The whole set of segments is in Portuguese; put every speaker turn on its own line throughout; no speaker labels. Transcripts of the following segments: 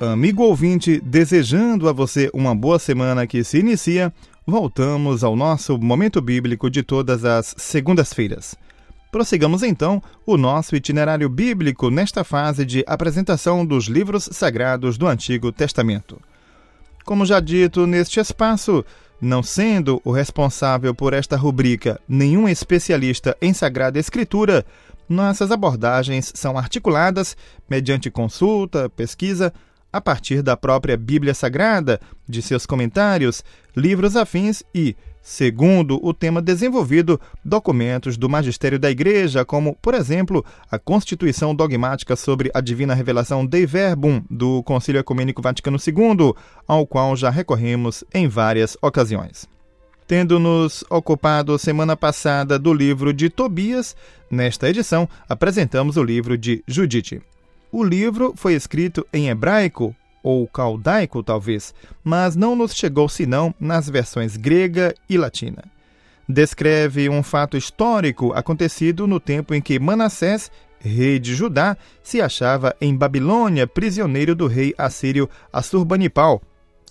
Amigo ouvinte, desejando a você uma boa semana que se inicia, voltamos ao nosso Momento Bíblico de todas as segundas-feiras. Prossigamos então o nosso itinerário bíblico nesta fase de apresentação dos livros sagrados do Antigo Testamento. Como já dito neste espaço, não sendo o responsável por esta rubrica nenhum especialista em Sagrada Escritura, nossas abordagens são articuladas mediante consulta, pesquisa, a partir da própria Bíblia Sagrada, de seus comentários, livros afins e, segundo o tema desenvolvido, documentos do magistério da Igreja, como, por exemplo, a Constituição Dogmática sobre a Divina Revelação Dei Verbum, do Concílio Ecumênico Vaticano II, ao qual já recorremos em várias ocasiões. Tendo-nos ocupado semana passada do livro de Tobias, nesta edição apresentamos o livro de Judite. O livro foi escrito em hebraico, ou caldaico talvez, mas não nos chegou senão nas versões grega e latina. Descreve um fato histórico acontecido no tempo em que Manassés, rei de Judá, se achava em Babilônia, prisioneiro do rei assírio Assurbanipal,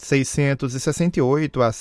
668 a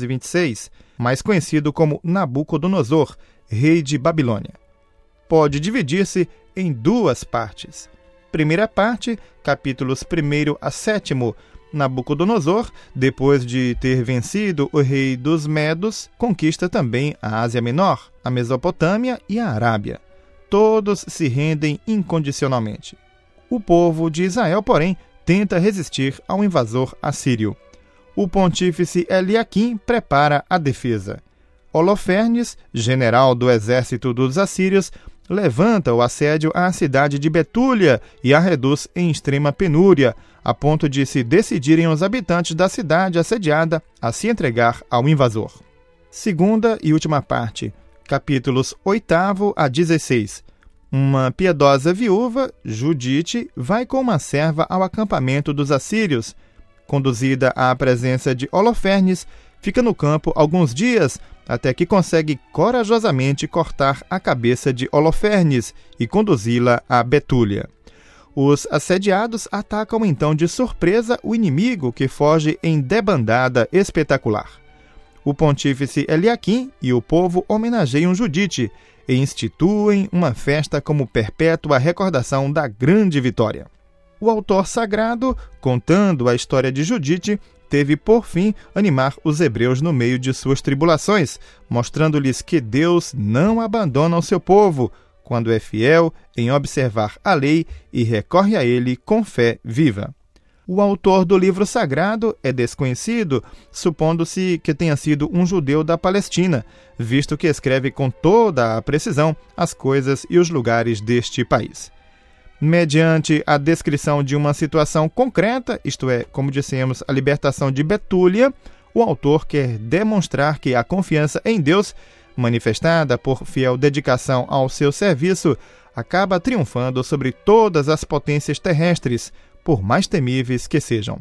626, mais conhecido como Nabucodonosor, rei de Babilônia. Pode dividir-se em duas partes. Primeira parte, capítulos 1 a 7, Nabucodonosor, depois de ter vencido o rei dos Medos, conquista também a Ásia Menor, a Mesopotâmia e a Arábia. Todos se rendem incondicionalmente. O povo de Israel, porém, tenta resistir ao invasor assírio. O pontífice Eliaquim prepara a defesa. Holofernes, general do exército dos assírios, levanta o assédio à cidade de Betúlia e a reduz em extrema penúria, a ponto de se decidirem os habitantes da cidade assediada a se entregar ao invasor. Segunda e última parte, capítulos 8 a 16. Uma piedosa viúva, Judite, vai com uma serva ao acampamento dos assírios. Conduzida à presença de Holofernes, fica no campo alguns dias, até que consegue corajosamente cortar a cabeça de Holofernes e conduzi-la a Betúlia. Os assediados atacam então de surpresa o inimigo, que foge em debandada espetacular. O pontífice Eliaquim e o povo homenageiam Judite e instituem uma festa como perpétua recordação da grande vitória. O autor sagrado, contando a história de Judite, teve por fim animar os hebreus no meio de suas tribulações, mostrando-lhes que Deus não abandona o seu povo, quando é fiel em observar a lei e recorre a ele com fé viva. O autor do livro sagrado é desconhecido, supondo-se que tenha sido um judeu da Palestina, visto que escreve com toda a precisão as coisas e os lugares deste país. Mediante a descrição de uma situação concreta, isto é, como dissemos, a libertação de Betúlia, o autor quer demonstrar que a confiança em Deus, manifestada por fiel dedicação ao seu serviço, acaba triunfando sobre todas as potências terrestres, por mais temíveis que sejam.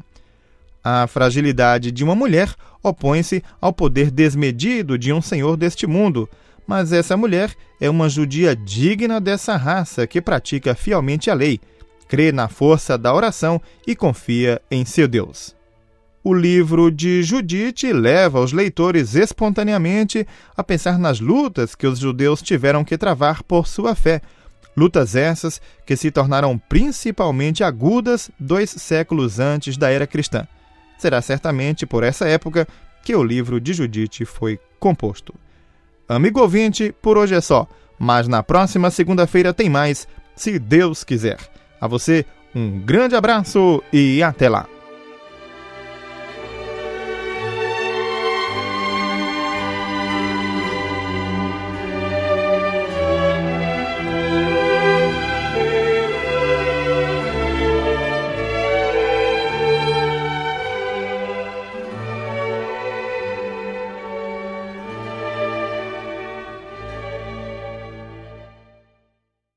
A fragilidade de uma mulher opõe-se ao poder desmedido de um senhor deste mundo, mas essa mulher é uma judia digna dessa raça que pratica fielmente a lei, crê na força da oração e confia em seu Deus. O livro de Judite leva os leitores espontaneamente a pensar nas lutas que os judeus tiveram que travar por sua fé, lutas essas que se tornaram principalmente agudas 2 séculos antes da era cristã. Será certamente por essa época que o livro de Judite foi composto. Amigo ouvinte, por hoje é só, mas na próxima segunda-feira tem mais, se Deus quiser. A você, um grande abraço e até lá!